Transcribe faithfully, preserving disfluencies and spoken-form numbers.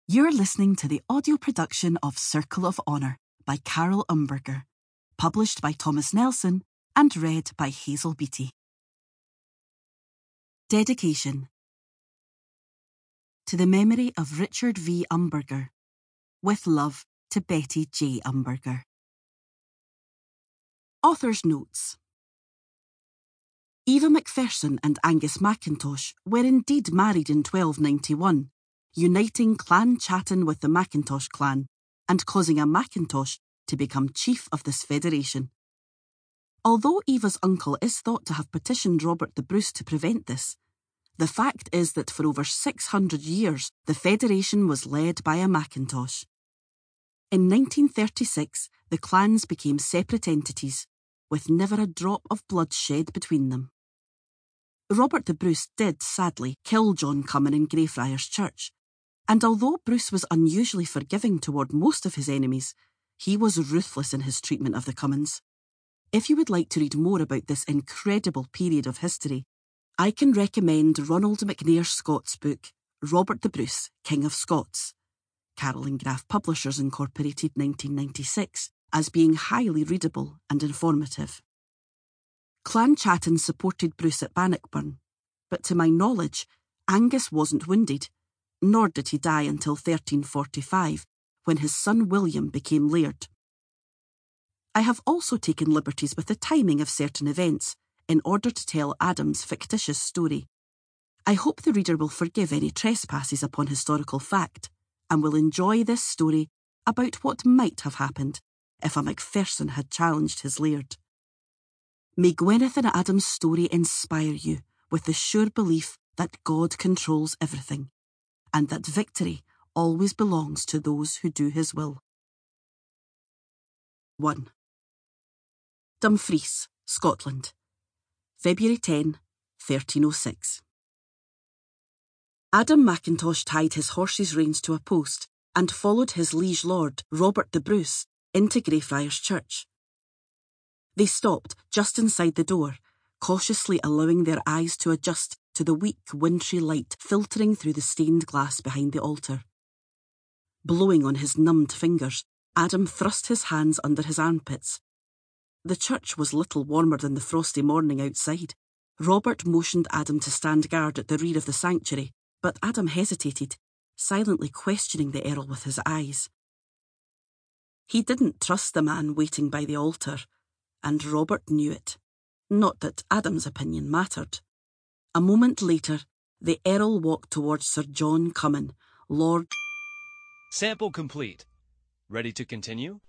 You're listening to the audio production of Circle of Honour by Carol Umberger, published by Thomas Nelson and read by Hazel Beattie. Dedication. To the memory of Richard V. Umberger, with love to Betty J. Umberger. Author's Notes. Eva Macpherson and Angus Mackintosh were indeed married in twelve ninety-one, uniting Clan Chattan with the Mackintosh clan and causing a Mackintosh to become chief of this federation. Although Eva's uncle is thought to have petitioned Robert the Bruce to prevent this, the fact is that for over six hundred years the federation was led by a Mackintosh. In nineteen thirty-six, the clans became separate entities, with never a drop of blood shed between them. Robert the Bruce did, sadly, kill John Cummin in Greyfriars Church, and although Bruce was unusually forgiving toward most of his enemies, he was ruthless in his treatment of the Cummins. If you would like to read more about this incredible period of history, I can recommend Ronald McNair Scott's book, Robert the Bruce, King of Scots, Carroll and Graf Publishers Incorporated, nineteen ninety-six, as being highly readable and informative. Clan Chattan supported Bruce at Bannockburn, but to my knowledge, Angus wasn't wounded, nor did he die until thirteen forty-five, when his son William became laird. I have also taken liberties with the timing of certain events in order to tell Adam's fictitious story. I hope the reader will forgive any trespasses upon historical fact, and will enjoy this story about what might have happened if a Macpherson had challenged his laird. May Gwyneth and Adam's story inspire you with the sure belief that God controls everything, and that victory always belongs to those who do his will. one. Dumfries, Scotland, February tenth, thirteen oh six. Adam Mackintosh tied his horse's reins to a post and followed his liege lord, Robert the Bruce, into Greyfriars Church. They stopped just inside the door, cautiously allowing their eyes to adjust to the weak, wintry light filtering through the stained glass behind the altar. Blowing on his numbed fingers, Adam thrust his hands under his armpits. The church was little warmer than the frosty morning outside. Robert motioned Adam to stand guard at the rear of the sanctuary, but Adam hesitated, silently questioning the Earl with his eyes. He didn't trust the man waiting by the altar, and Robert knew it. Not that Adam's opinion mattered. A moment later, the Earl walked towards Sir John Cummin, Lord... Sample complete. Ready to continue?